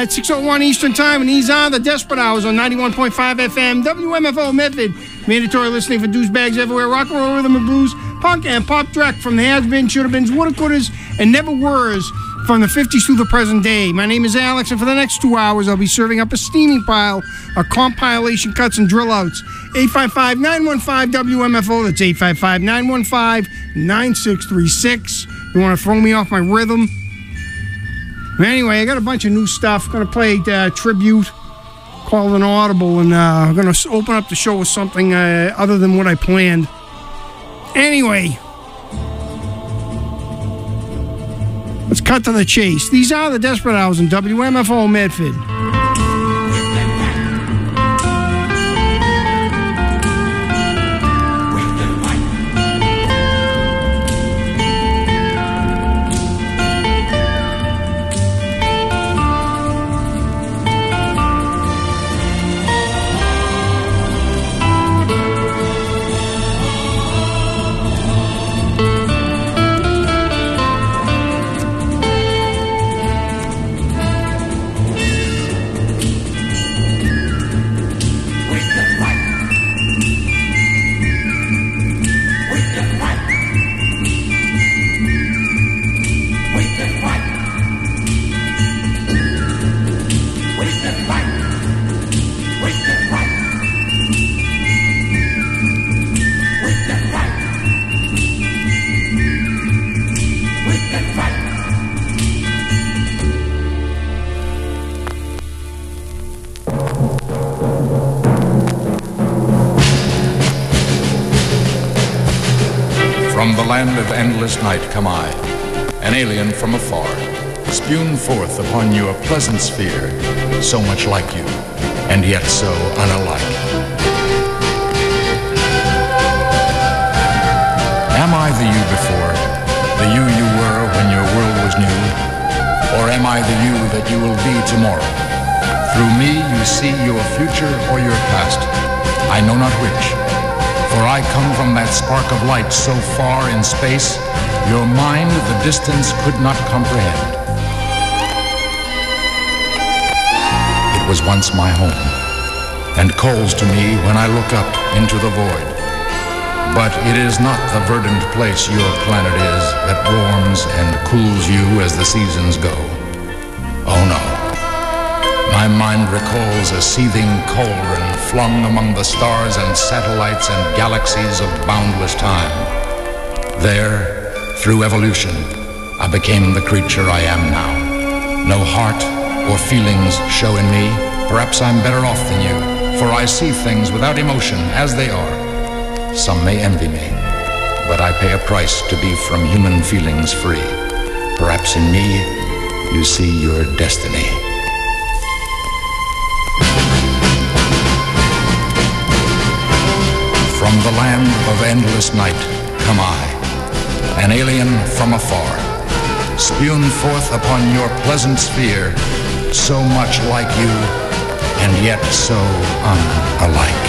It's 6:01 Eastern Time, and these are the Desperate Hours on 91.5 FM, WMFO Medford. Mandatory listening for douchebags everywhere. Rock and roll, rhythm and blues, punk and pop direct from the has-been, should-have-beens, woulda-couldas, and never-weres from the 50s through the present day. My name is Alex, and for the next 2 hours, I'll be serving up a steaming pile of compilation cuts and drill-outs. 855-915-WMFO. That's 855-915-9636. You want to throw me off my rhythm? Anyway, I got a bunch of new stuff. Going to play tribute called an Audible, and I'm going to open up the show with something other than what I planned. Anyway, let's cut to the chase. These are the Desperate Hours in WMFO Medford. From the land of endless night come I, an alien from afar, spewed forth upon you a pleasant sphere, so much like you, and yet so unalike. Am I the you before, the you you were when your world was new, or am I the you that you will be tomorrow? Through me you see your future or your past, I know not which. For I come from that spark of light so far in space, your mind the distance could not comprehend. It was once my home, and calls to me when I look up into the void. But it is not the verdant place your planet is that warms and cools you as the seasons go. Oh no. My mind recalls a seething cauldron flung among the stars and satellites and galaxies of boundless time. There, through evolution, I became the creature I am now. No heart or feelings show in me. Perhaps I'm better off than you, for I see things without emotion as they are. Some may envy me, but I pay a price to be from human feelings free. Perhaps in me, you see your destiny. From the land of endless night come I, an alien from afar, spewed forth upon your pleasant sphere, so much like you, and yet so unalike.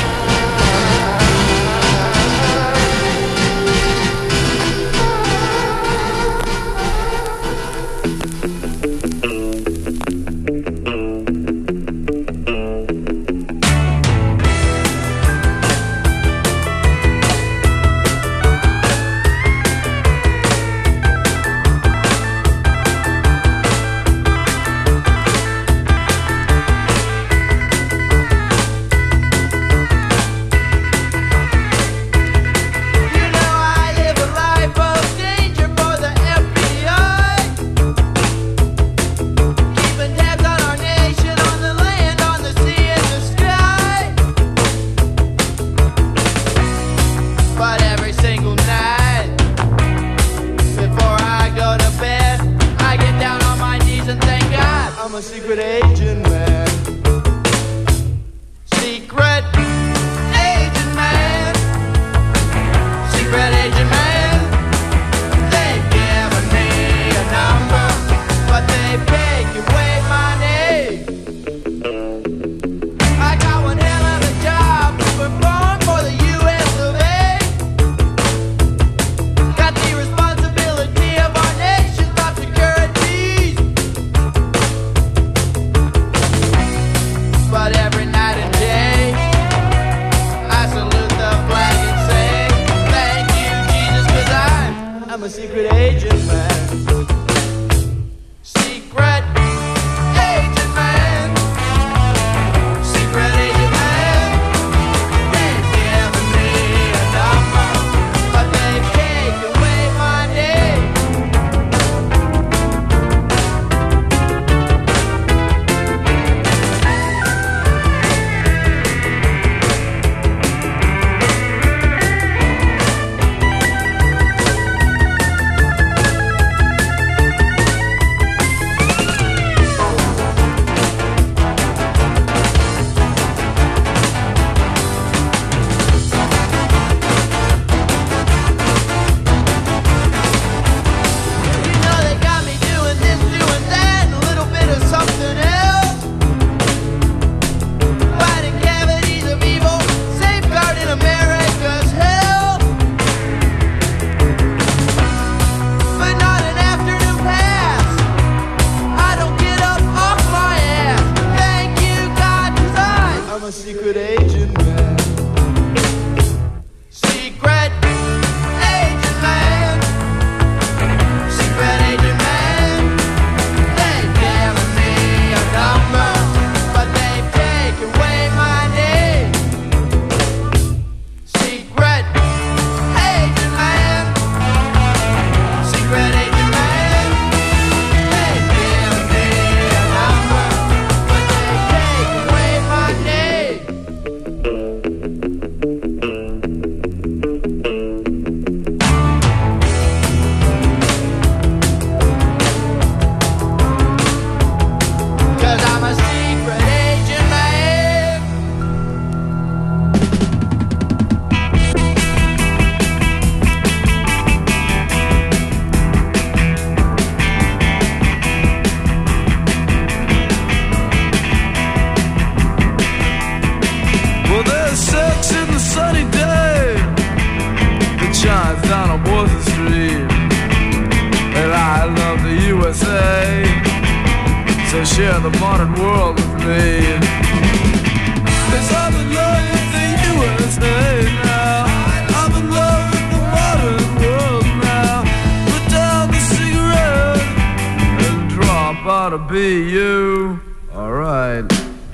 share the modern world with me. 'Cause I'm in love with the USA now. I'm in love with the modern world now. Put down the cigarette and drop out of BU. Alright.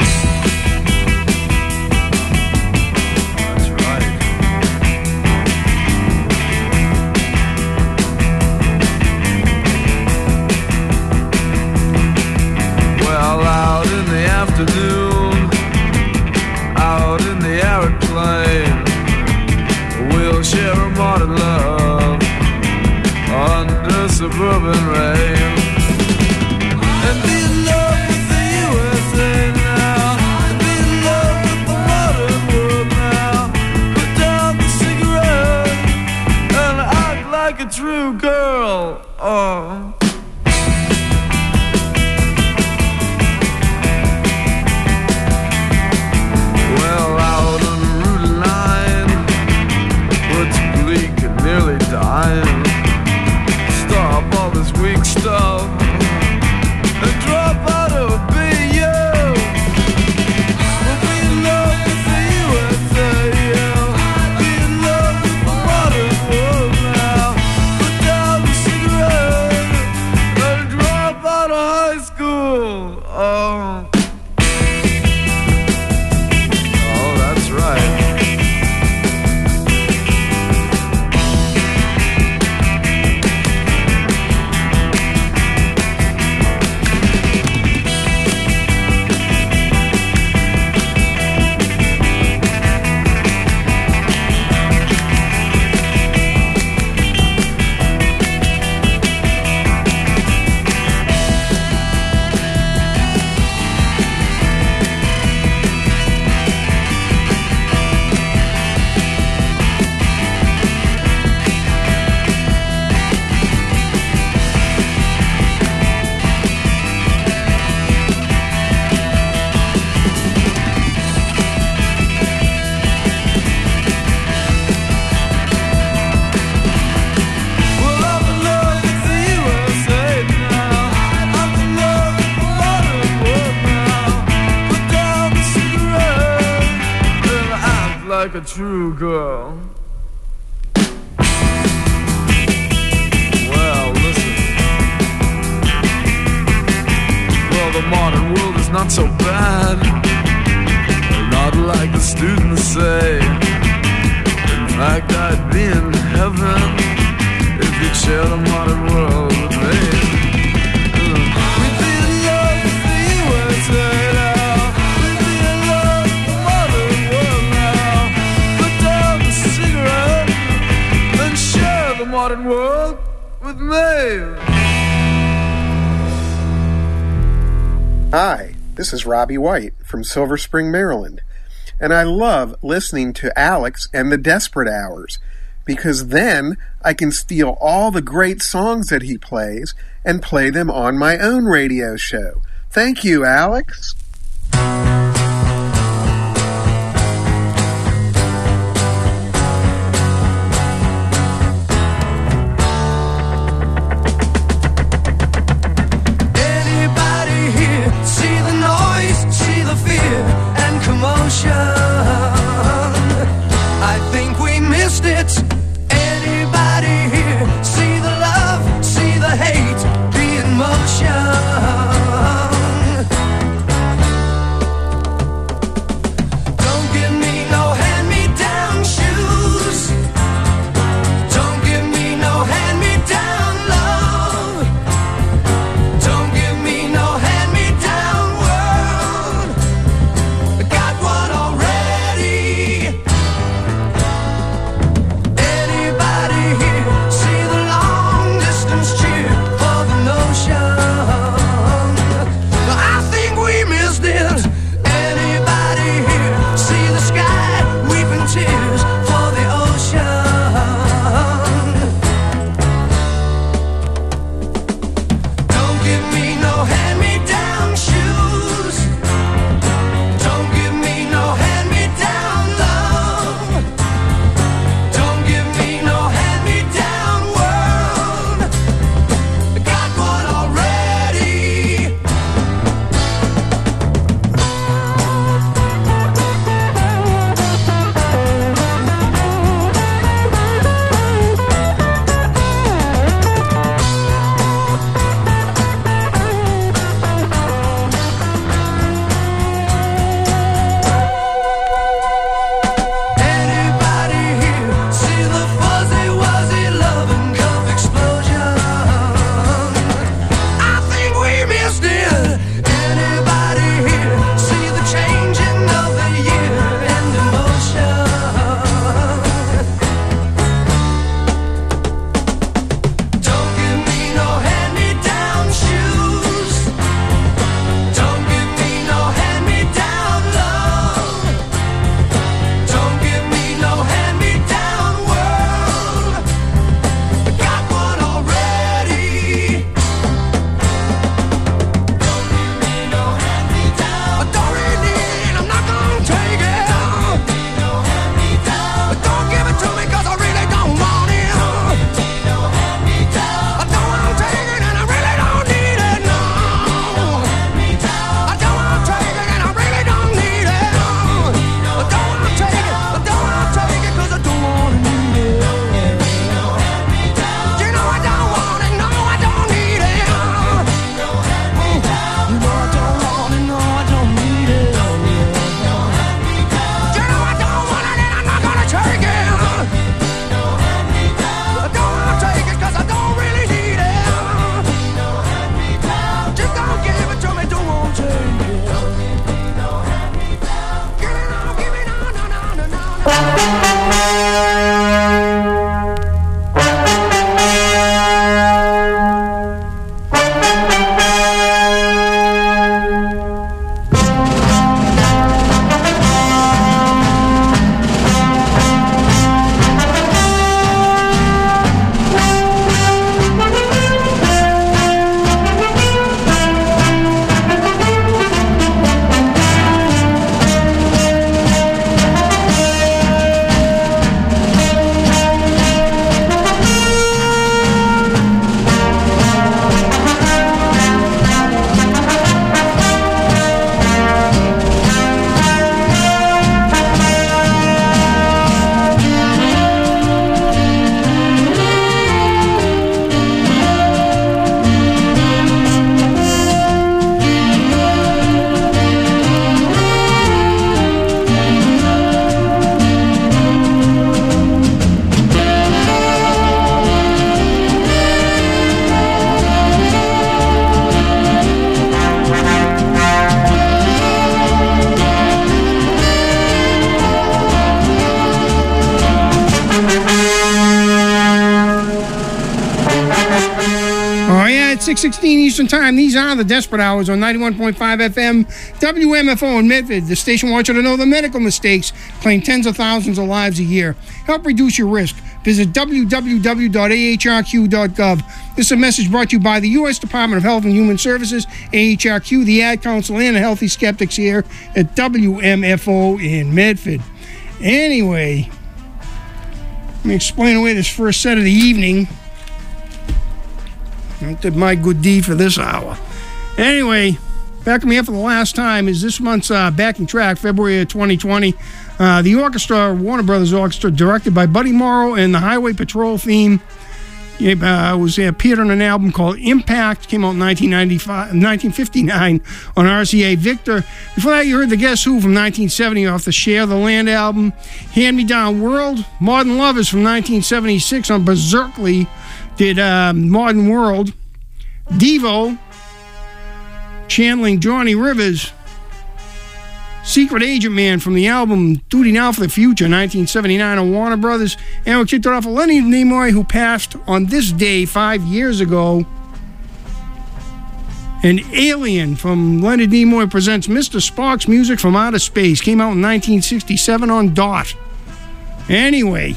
That's right. Well, out in the afternoon, out in the aeroplane, we'll share a modern love under suburban rain. And be in love with the USA now, and be in love with the modern world now. Put down the cigarette and act like a true girl. Oh. Well, out on Route 9, what's bleak and nearly dying. Stop all this weak stuff and drop out of BU. We'll be in love with the USA, yeah. Be in love with the modern world now. Put down the cigarette and drop out of high school. Oh. Oh, that's right. Well, I'm in love with the USA now. I'm in love with the modern world now. Put down the cigarette and act like a true girl. Well, listen. Well, the modern world is not so bad. Not like the students say. In fact, I'd be in heaven if you'd share the modern world with me. We'd be in love with the USA now. We'd be in love with the modern world now. Put down the cigarette and share the modern world with me. Hi, this is Robbie White from Silver Spring, Maryland, and I love listening to Alex and the Desperate Hours because then I can steal all the great songs that he plays and play them on my own radio show. Thank you, Alex. Anybody here see the noise, see the fear and commotion? I think we missed it. Anybody here see the love, see the hate, be in motion? 6:16 Eastern Time. These are the Desperate Hours on 91.5 FM, WMFO in Medford. The station wants you to know the medical mistakes claim tens of thousands of lives a year. Help reduce your risk. Visit www.ahrq.gov. This is a message brought to you by the U.S. Department of Health and Human Services, AHRQ, the Ad Council, and the Healthy Skeptics here at WMFO in Medford. Anyway, let me explain away this first set of the evening. I did my good deed for this hour. Anyway, backing me up for the last time is this month's backing track, February of 2020. The orchestra, Warner Brothers Orchestra, directed by Buddy Morrow, and the Highway Patrol theme appeared on an album called Impact, came out in 1959 on RCA Victor. Before that, you heard the Guess Who from 1970 off the Share the Land album. Hand Me Down World, Modern Lovers from 1976 on Berserkly did Modern World. Devo, channeling Johnny Rivers. Secret Agent Man from the album Duty Now for the Future, 1979 on Warner Brothers. And we kicked it off with Leonard Nimoy, who passed on this day 5 years ago. And Alien from Leonard Nimoy presents Mr. Spock's Music from Outer Space. Came out in 1967 on DOT. Anyway,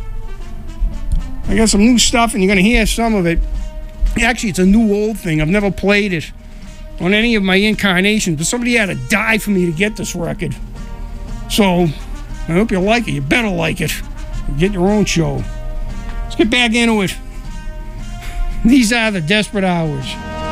I got some new stuff, and you're going to hear some of it. Actually, it's a new old thing. I've never played it on any of my incarnations, but somebody had to die for me to get this record. So, I hope you like it. You better like it. Get your own show. Let's get back into it. These are the Desperate Hours.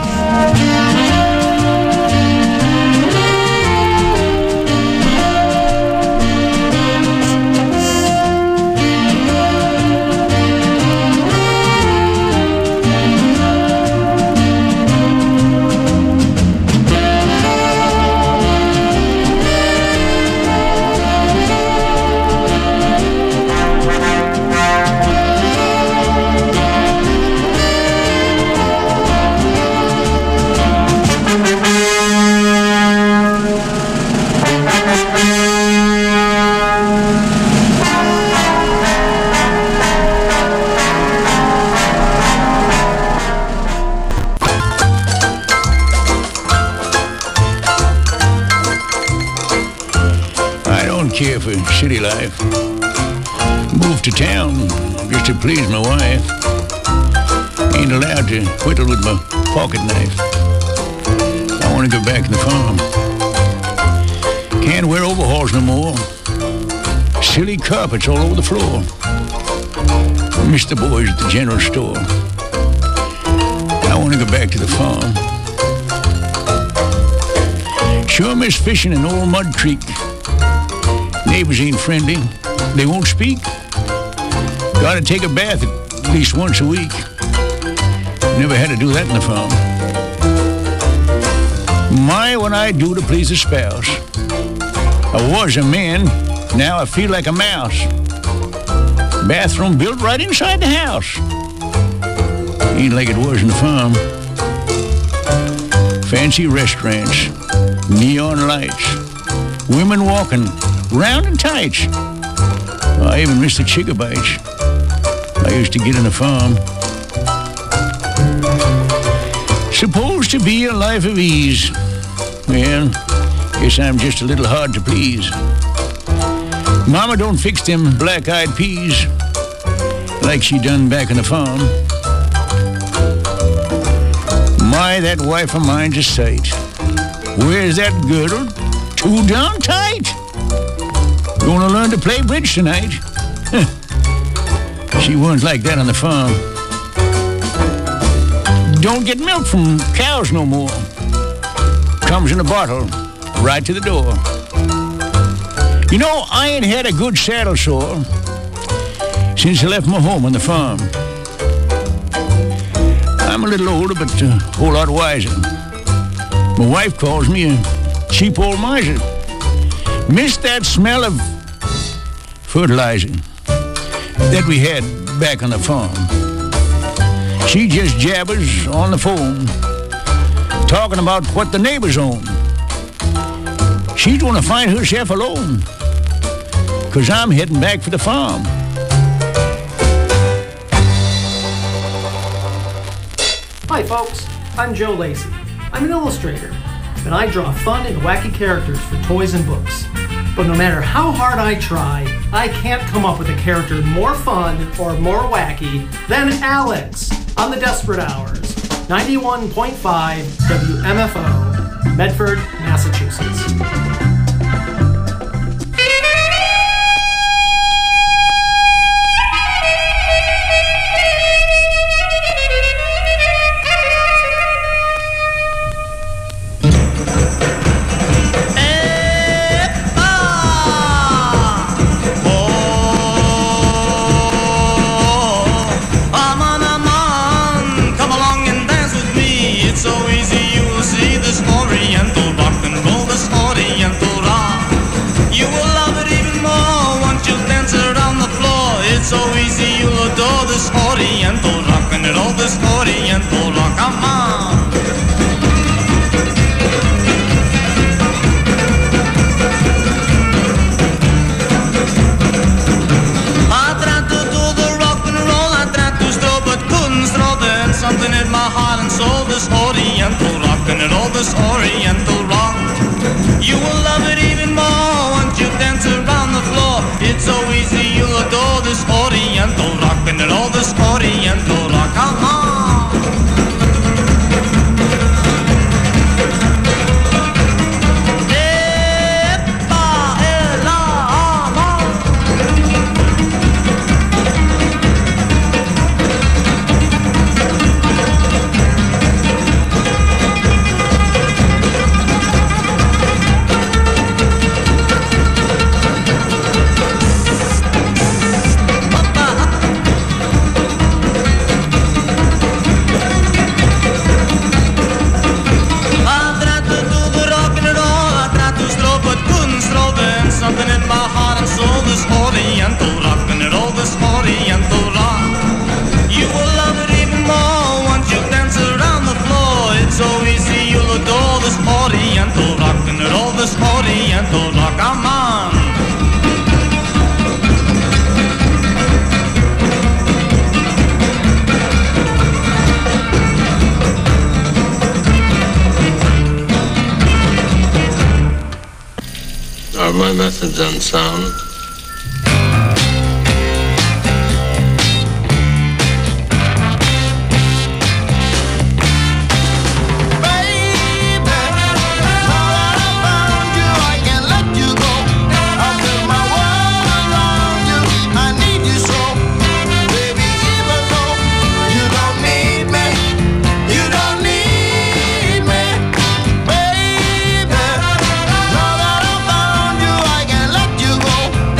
Care for city life. Moved to town just to please my wife. Ain't allowed to whittle with my pocket knife. I want to go back to the farm. Can't wear overalls no more. Silly carpets all over the floor. Miss the boys at the general store. I want to go back to the farm. Sure miss fishing in Old Mud Creek. Neighbors ain't friendly. They won't speak. Gotta take a bath at least once a week. Never had to do that in the farm. My, what I do to please a spouse. I was a man, now I feel like a mouse. Bathroom built right inside the house. Ain't like it was in the farm. Fancy restaurants, neon lights, women walking round in tights. I even missed the chicken bites I used to get in the farm. Supposed to be a life of ease. Well, guess I'm just a little hard to please. Mama don't fix them black-eyed peas like she done back in the farm. My, that wife of mine's a sight. Where's that girdle? Too darn tight. Gonna learn to play bridge tonight. She wasn't like that on the farm. Don't get milk from cows no more. Comes in a bottle, right to the door. You know, I ain't had a good saddle sore since I left my home on the farm. I'm a little older, but a whole lot wiser. My wife calls me a cheap old miser. Miss that smell of fertilizer that we had back on the farm. She just jabbers on the phone, talking about what the neighbors own. She's gonna find herself alone, 'cause I'm heading back for the farm. Hi folks, I'm Joe Lacey. I'm an illustrator, and I draw fun and wacky characters for toys and books. But no matter how hard I try, I can't come up with a character more fun or more wacky than Alex on the Desperate Hours. 91.5 WMFO, Medford, Massachusetts. So easy, you'll adore this Oriental rock and roll, this Oriental rock, come on. I tried to do the rock and roll, I tried to stroll, but couldn't stroll. Then something in my heart and soul, this Oriental rock and roll, this Oriental rock. You will love it even more once you dance around the floor. It's so easy, you'll adore this Oriental rock and roll, this Oriental rock. Come on. Something in my heart and soul, this Oriental rock and roll, this Oriental rock. You will love it even more once you dance around the floor. It's so easy, you'll adore this Oriental rock and roll, this Oriental rock. Come on. Are my methods unsound? Go.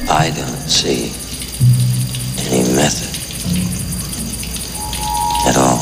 I don't see any method at all.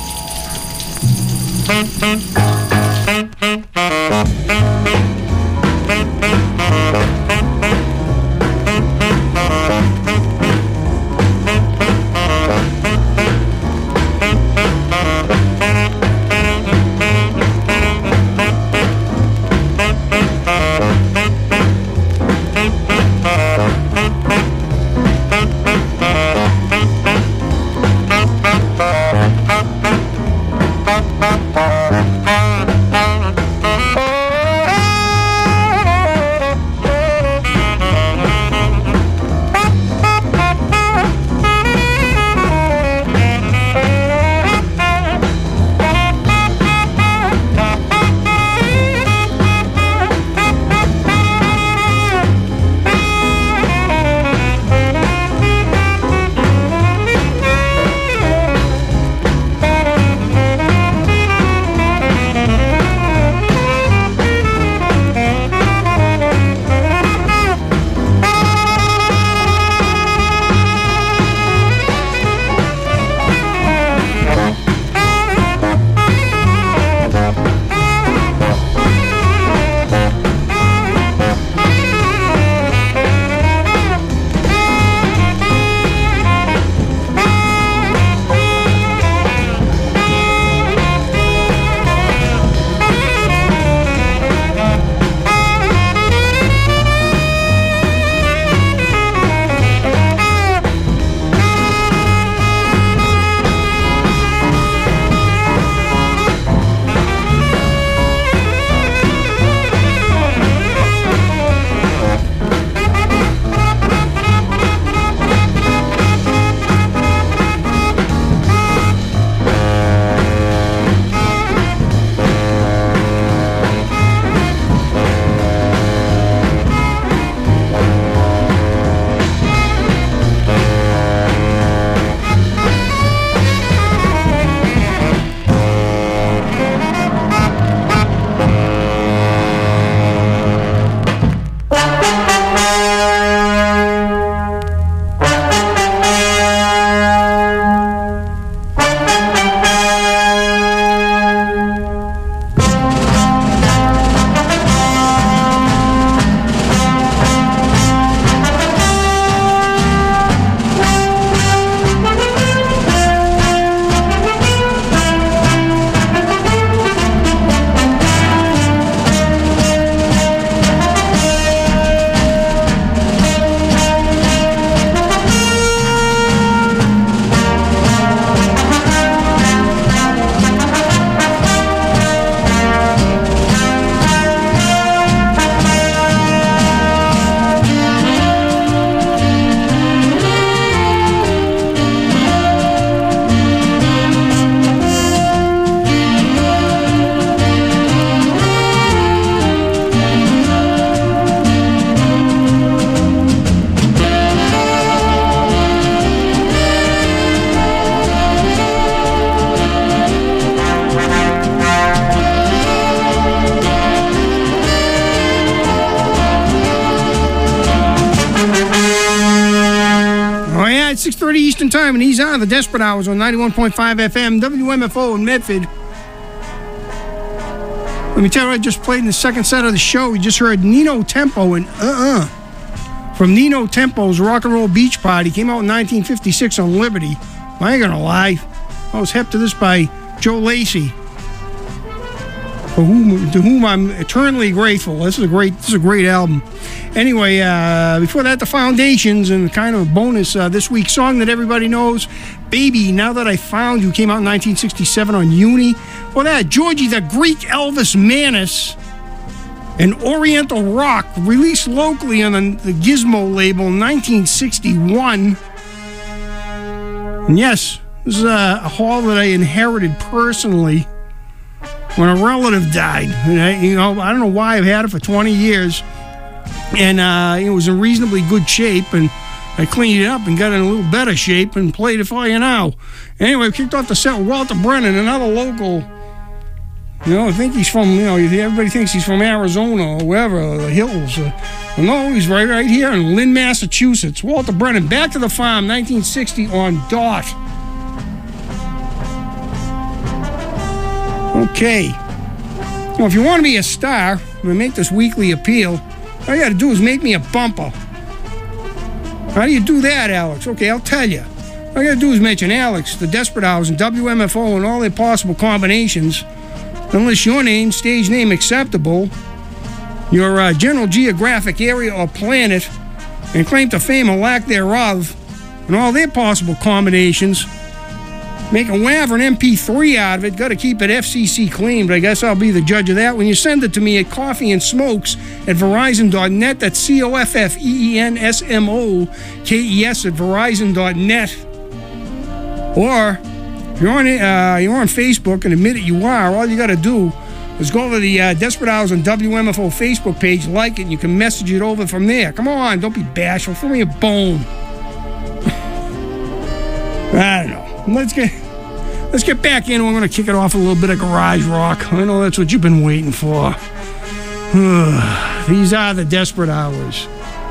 at 6:30 Eastern Time, and he's on the Desperate Hours on 91.5 FM, WMFO in Medford. Let me tell you, I just played in the second set of the show. We just heard Nino Tempo and from Nino Tempo's Rock and Roll Beach Party. Came out in 1956 on Liberty. I ain't gonna lie, I was hip to this by Joe Lacey, to whom I'm eternally grateful. This is a great album. Anyway, before that, the Foundations, and kind of a bonus this week's song that everybody knows, Baby, Now That I Found You, came out in 1967 on Uni. Well, that, Georgie the Greek Elvis Manis, and Oriental Rock, released locally on the Gizmo label in 1961. And yes, this is a haul that I inherited personally when a relative died. And I don't know why, I've had it for 20 years. And it was in reasonably good shape, and I cleaned it up and got it in a little better shape and played it for you now. Anyway, we kicked off the set with Walter Brennan, another local I think he's from, everybody thinks he's from Arizona or wherever, the hills. No, he's right here in Lynn, Massachusetts. Walter Brennan, Back to the Farm, 1960 on Dot. Okay. If you want to be a star, and make this weekly appeal, all you got to do is make me a bumper. How do you do that, Alex? Okay, I'll tell you. All you got to do is mention Alex, the Desperate Hours, and WMFO and all their possible combinations. Unless your name, stage name acceptable, your general geographic area or planet, and claim to fame or lack thereof, and all their possible combinations. Make a WAV or an MP3 out of it. Got to keep it FCC clean, but I guess I'll be the judge of that when you send it to me at coffeeandsmokes@verizon.net. That's COFFEENSMOKES at verizon.net. Or if you're on Facebook and admit it you are, all you got to do is go to the Desperate Hours on WMFO Facebook page, like it, and you can message it over from there. Come on, don't be bashful. Throw me a bone. I don't know. Let's get back in. I'm going to kick it off a little bit of garage rock. I know that's what you've been waiting for. These are the Desperate Hours.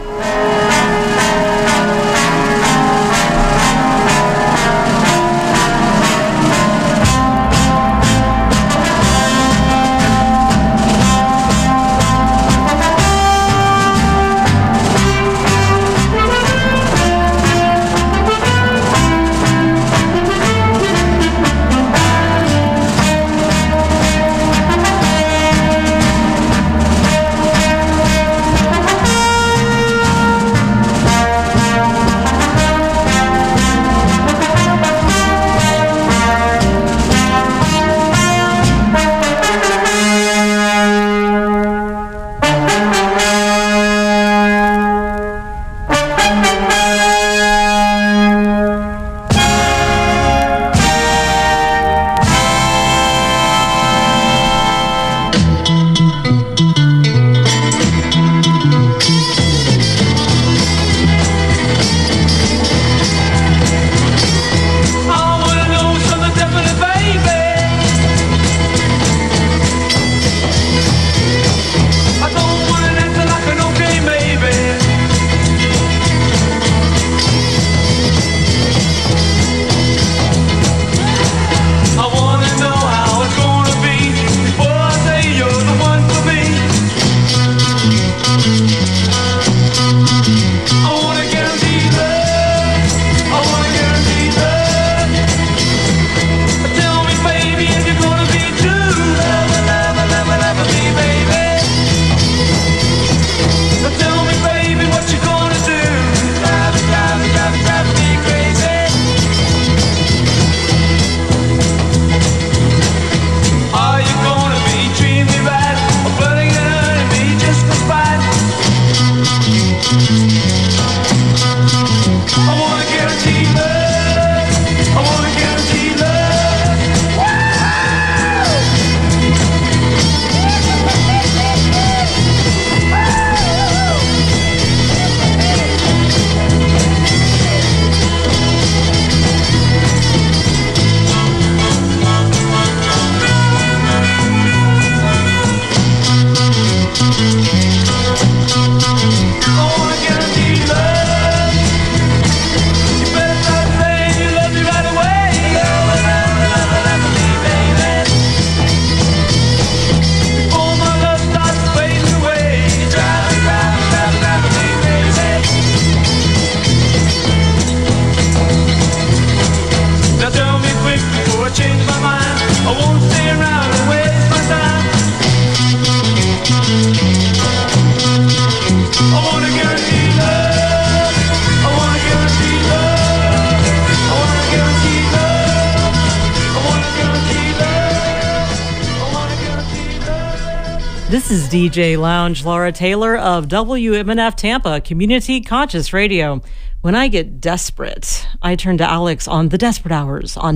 This is DJ Lounge, Laura Taylor of WMNF Tampa, Community Conscious Radio. When I get desperate, I turn to Alex on The Desperate Hours on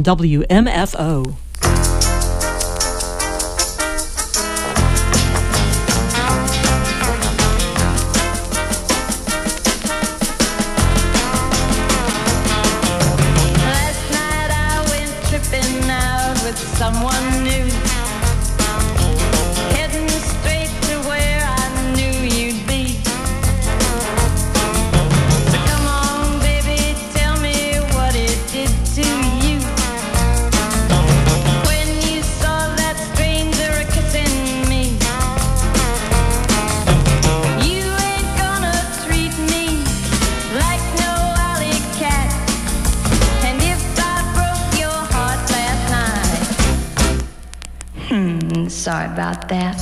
WMFO. Last night I went tripping out with someone new. sorry about that.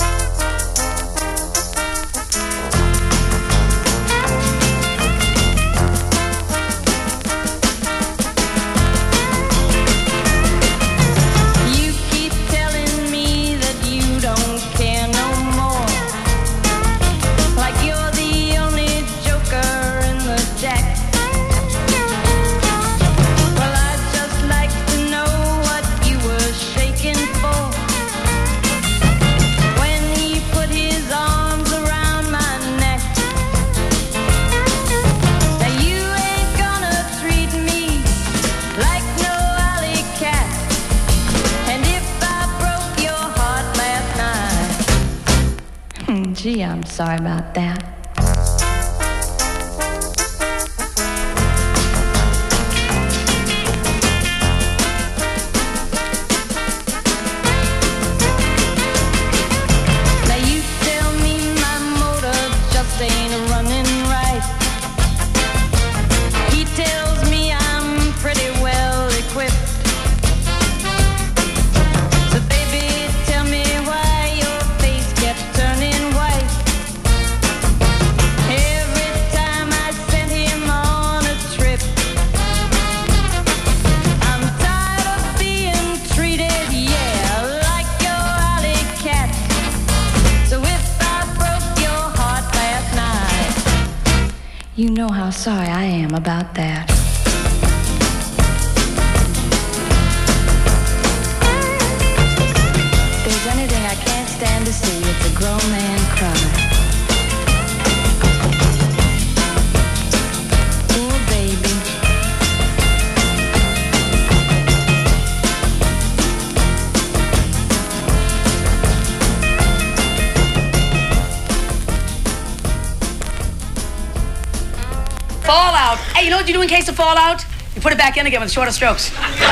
Gee, I'm sorry about that. Now you tell me my motor just ain't running right. He tells me I'm pretty well equipped. So baby, tell me why your face kept turning white. Every time I sent him on a trip. I'm tired of being treated, yeah, like your alley cat. So if I broke your heart last night, you know how sorry I am about that. If there's anything I can't stand to see, it's a grown man cry. Poor baby. Fallout. Hey, you know what you do in case of fallout? You put it back in again with shorter strokes.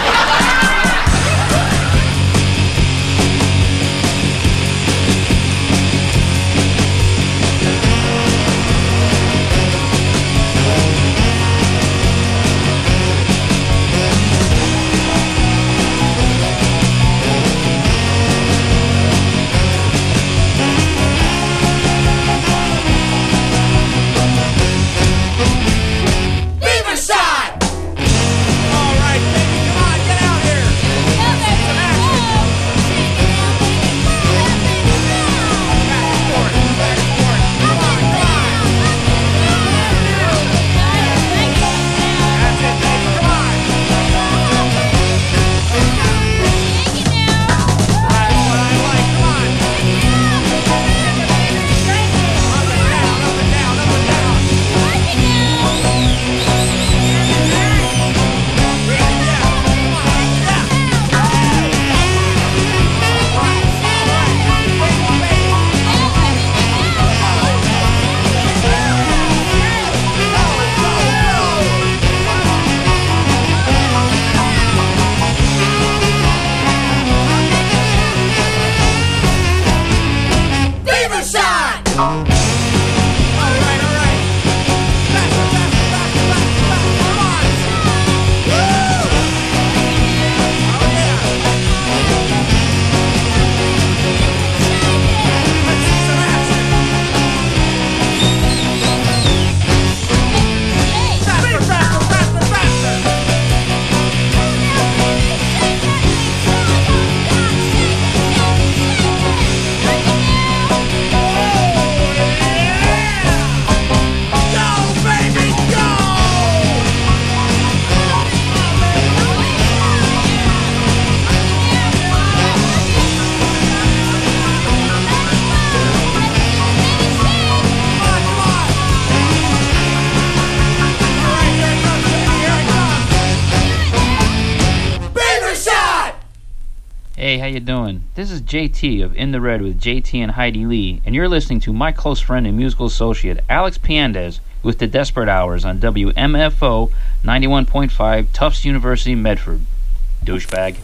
Hey, how you doing? This is JT of In the Red with JT and Heidi Lee, and you're listening to my close friend and musical associate, Alex Piandez, with the Desperate Hours on WMFO 91.5, Tufts University, Medford. Douchebag.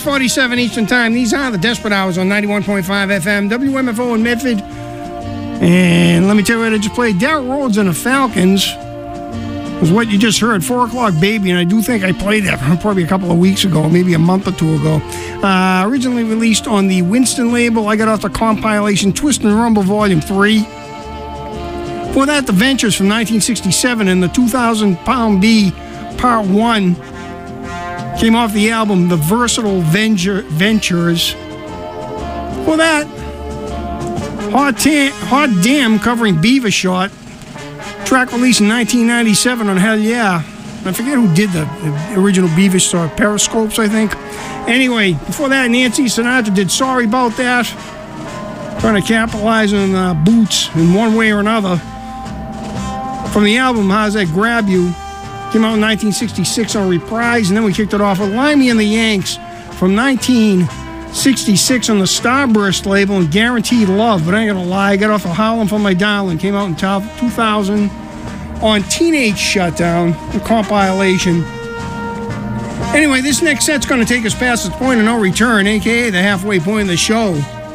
6:47 Eastern Time. These are the Desperate Hours on 91.5 FM, WMFO in Medford. And let me tell you what I just played. Darryl Rhodes and the Falcons was what you just heard, 4 O'Clock Baby, and I do think I played that probably a couple of weeks ago, maybe a month or two ago. Originally released on the Winston label. I got off the compilation Twist and Rumble Volume 3. Before that, The Ventures from 1967 and the 2,000 Pound B Part 1 came off the album The Versatile Ventures. For that, Hot Damn covering Beaver Shot. Track released in 1997 on Hell Yeah. I forget who did the original Beaver Shot, Periscopes, I think. Anyway, before that, Nancy Sinatra did Sorry About That. Trying to capitalize on Boots in one way or another. From the album How's That Grab You? Came out in 1966 on Reprise, and then we kicked it off with Limey and the Yanks from 1966 on the Starburst label and Guaranteed Love. But I ain't gonna lie, I got off of Howlin' for My Darling. Came out in 2000 on Teenage Shutdown, the compilation. Anyway, this next set's gonna take us past the point of no return, aka the halfway point of the show.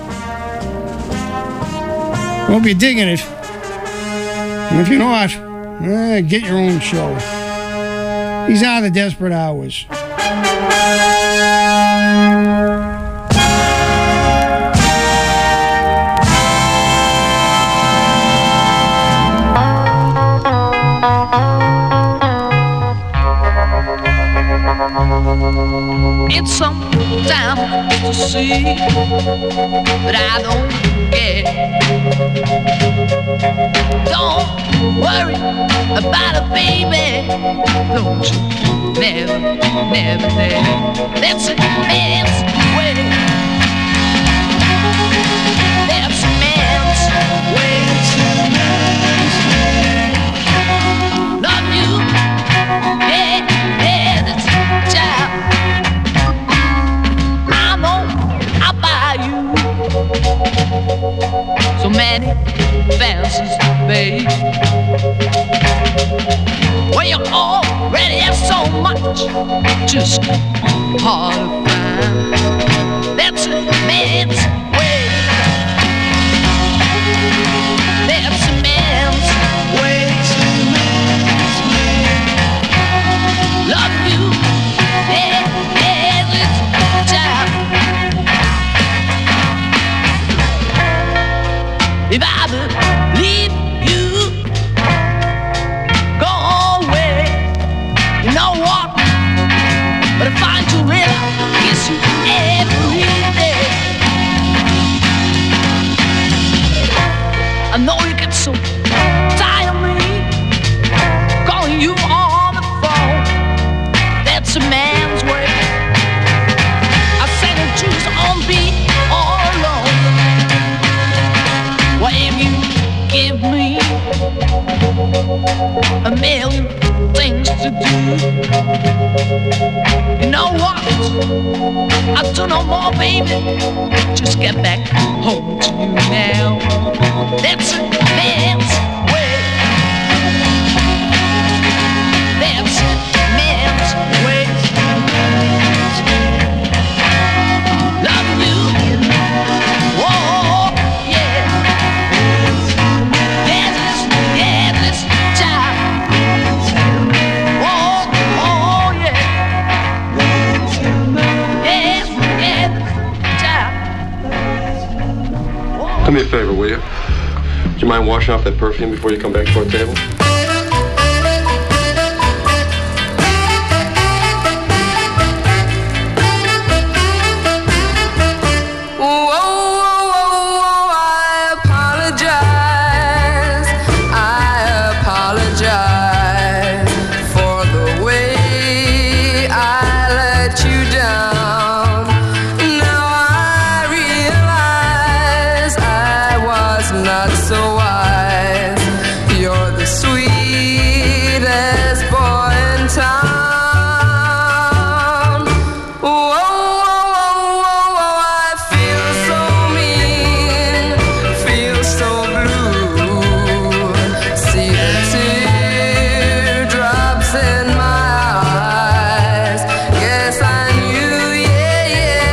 Hope you're digging it. And if you're not, get your own show. These are the Desperate Hours. It's sometimes to see, but I don't care. Don't worry about it, baby. Don't you never there. That's a man's way. That's a man's way. Love you, yeah, that's a child. I know I'll buy you so many fancies, babe. Well, you already have so much, just hard to find. That's a man's way. That's a man's way. Love you, yeah, it's child. If I believe you, go away. You know what? But if I do it, I'll kiss you every day. I know you get so tired of me calling you on the phone. That's a man's way. I sang and choose on beat all alone. Well, if you give me a million things to do, you know what? I'll do no more, baby. Just get back home to you now. That's a man's way. That's a man's way. Love you. Oh, yeah. Yeah, this child. Oh, yeah. Yeah, child. Do me a favor, will you? Do you mind washing off that perfume before you come back to our table? Not so wise. You're the sweetest boy in town. Whoa, whoa, whoa, whoa, I feel so mean, feel so blue. See the teardrops in my eyes. Yes, I knew, yeah, yeah,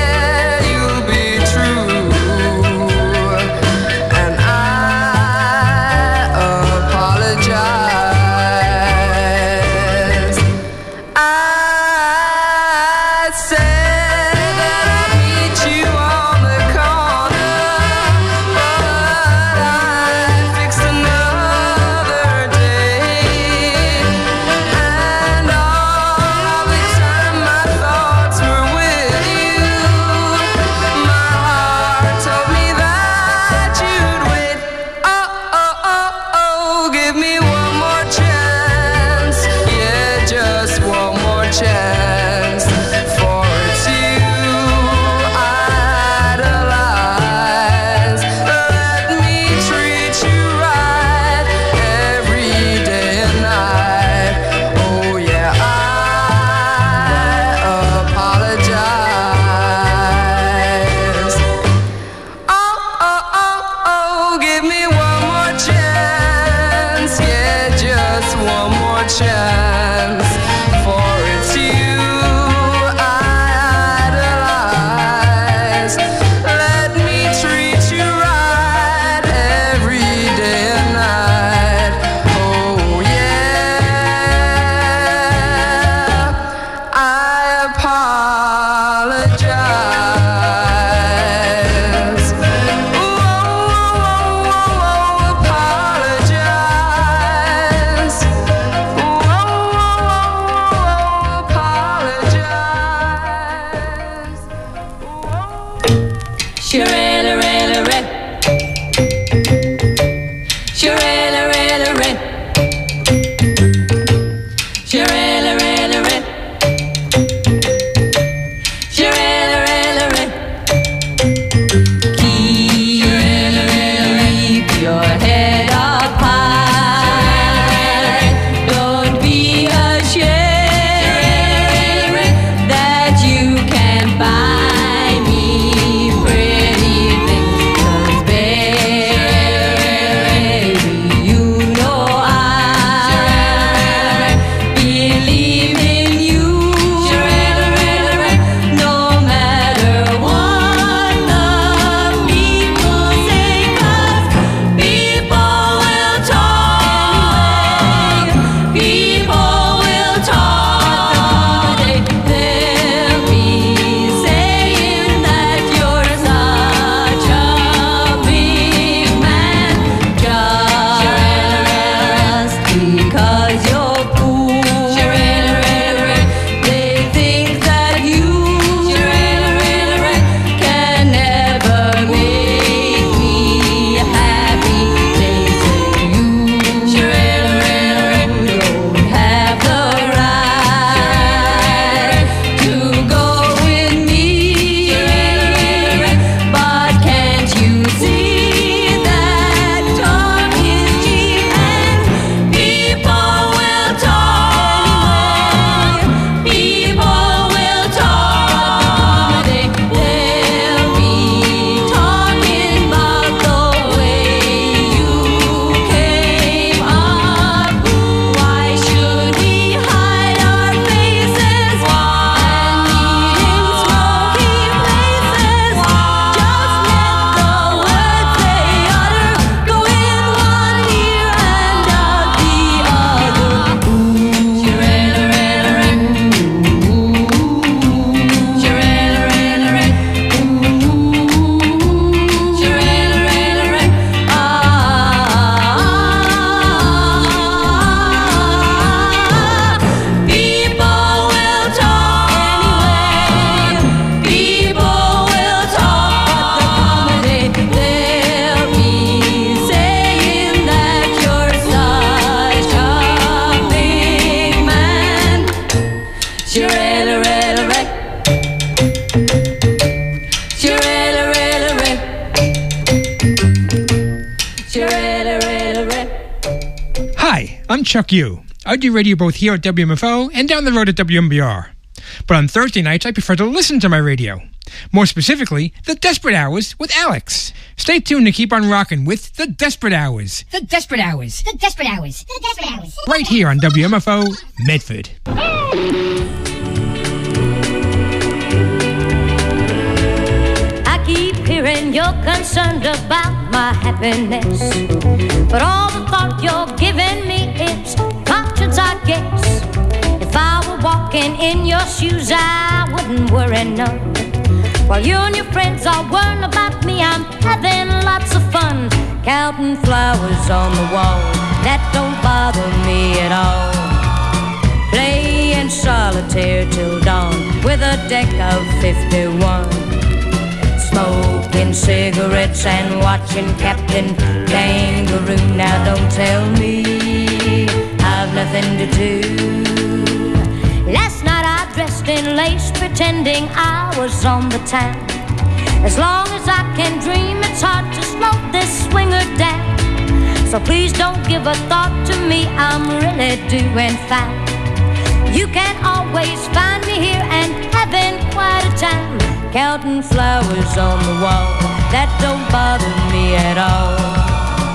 me one more chance, yeah, just one more chance. For it's you I idolize. Let me treat you right every day and night. Oh yeah, I apologize. Apologize. Apologize. She really, really, really. She really, really, really. She really, really, really. She really, really, really. Keep your head up high. Don't be ashamed that you can buy me pretty things. 'Cause baby, you know I believe in you. No matter what the people say, 'cause people will talk. People will talk. They'll be saying that you're such a big man just because you're cool. They think that you can never make me happy. They say you don't have the right to go with me. But can't you see that talk is cheap and people will talk? People will talk. They'll be talking about the way you came up. Why should we hide our faces and meet in smoky places? Just let the words they utter go in one ear and out the other. She really, really, really. She really, really, really. She really, really, really. People will talk anyway. People will talk. They'll be saying that you're such a big man. She really, really, really. She really, really, really. She really, really, really. Hi, I'm Chuck Yu. I do radio both here at WMFO and down the road at WMBR. But on Thursday nights, I prefer to listen to my radio. More specifically, The Desperate Hours with Alex. Stay tuned to keep on rocking with The Desperate Hours. The Desperate Hours. The Desperate Hours. The Desperate Hours. Right here on WMFO Medford. I keep hearing you're concerned about my happiness, but all the thought you're giving me is conscience, I guess. If I were walking in your shoes, I wouldn't worry none. While you and your friends are worrying about me, I'm having lots of fun, counting flowers on the wall. That don't bother me at all. Playing solitaire till dawn with a deck of 51. Smoking cigarettes and watching Captain Kangaroo. Now don't tell me I've nothing to do. Last night I dressed in lace, pretending I was on the town. As long as I can dream, it's hard to slow this swinger down. So please don't give a thought to me, I'm really doing fine. You can always find me here and having quite a time, counting flowers on the wall. That don't bother me at all.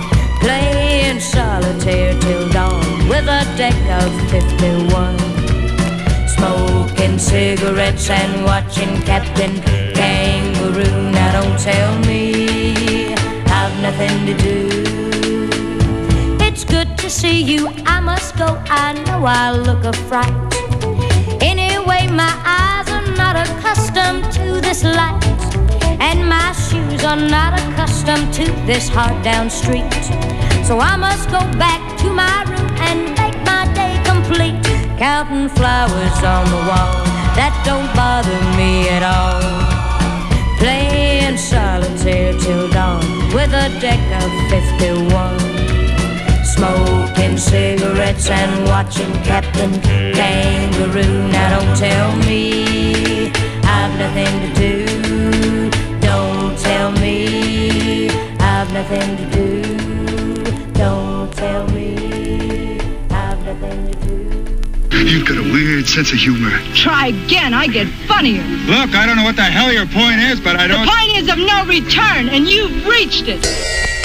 deck of 51, smoking cigarettes and watching Captain Kangaroo. Now don't tell me I've nothing to do. It's good to see you, I must go, I know I look a fright. Anyway, my eyes are not accustomed to this light, and my shoes are not accustomed to this hard down street. So I must go back to my room and make my day complete. Counting flowers on the wall, that don't bother me at all. Playing solitaire till dawn with a deck of 51, smoking cigarettes and watching Captain Kangaroo. Now don't tell me I've nothing to do. Don't tell me I've nothing to do. Don't tell me I've nothing to do. You've got a weird sense of humor. Try again, I get funnier. Look, I don't know what the hell your point is, but I don't... The point is of no return, and you've reached it.